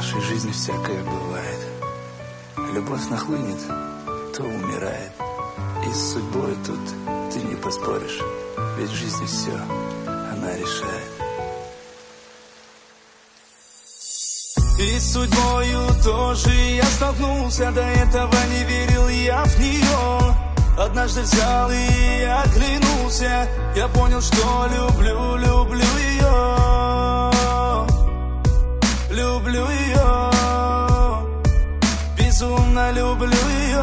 нашей жизни всякое бывает. Любовь нахлынет, то умирает. И с судьбой тут ты не поспоришь, ведь в жизни все она решает. И с судьбою тоже я столкнулся, до этого не верил я в нее. Однажды взял и оглянулся, я понял, что люблю ее. Люблю ее, безумно люблю ее.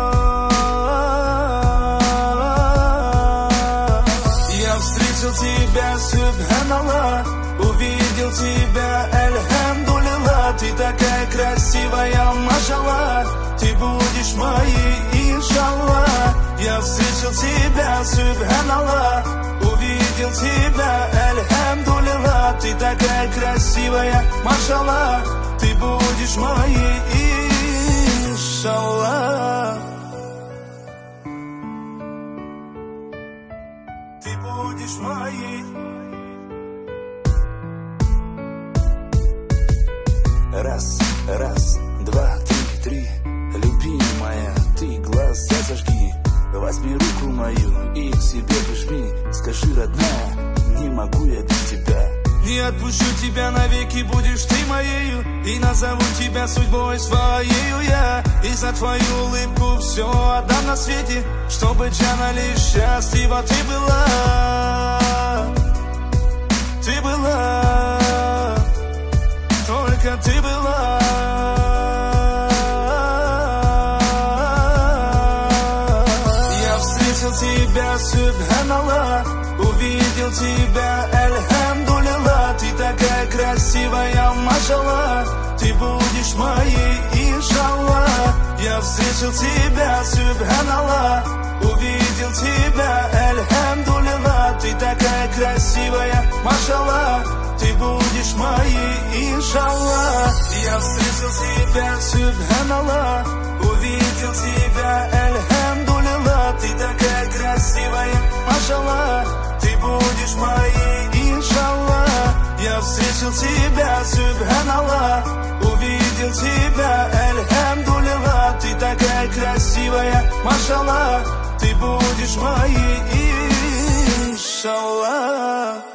Я встретил тебя, субханаллах, увидел тебя, альхамдулилlah. Ты такая красивая, машаллах, ты будешь моей, иншаллах. Я встретил тебя, субханаллах, увидел тебя, альхамдулилlah. Ты такая красивая, машаллах, ты будешь моей, иншаллах. Ты будешь моей. Раз, раз, два, три, любимая, ты глаза зажги, возьми руку мою и к себе прижми. Скажи, родная, не могу я без тебя. Не отпущу тебя навеки, будешь ты моею, и назову тебя судьбой своею я. И за твою улыбку все отдам на свете, чтобы Джана лишь счастлива ты была. Ты была, только ты была. Я встретил тебя, субханаллах, увидел тебя, альхамдулилlah. Ты такая красивая, машаллах, ты будешь моей, иншаллах. Я встретил тебя, субханаллах, увидел тебя, альхамдулилlah. Ты такая красивая, машаллах, ты будешь моей, иншаллах. Я встретил тебя, субханаллах, увидел тебя, альхамдулилlah. Ты такая красивая, машаллах, ты будешь моей, иншаллах. Я встретил тебя, субханаллах, увидел тебя, альхамдулилlah. Ты такая красивая, машаллах, ты будешь моей, иншаллах.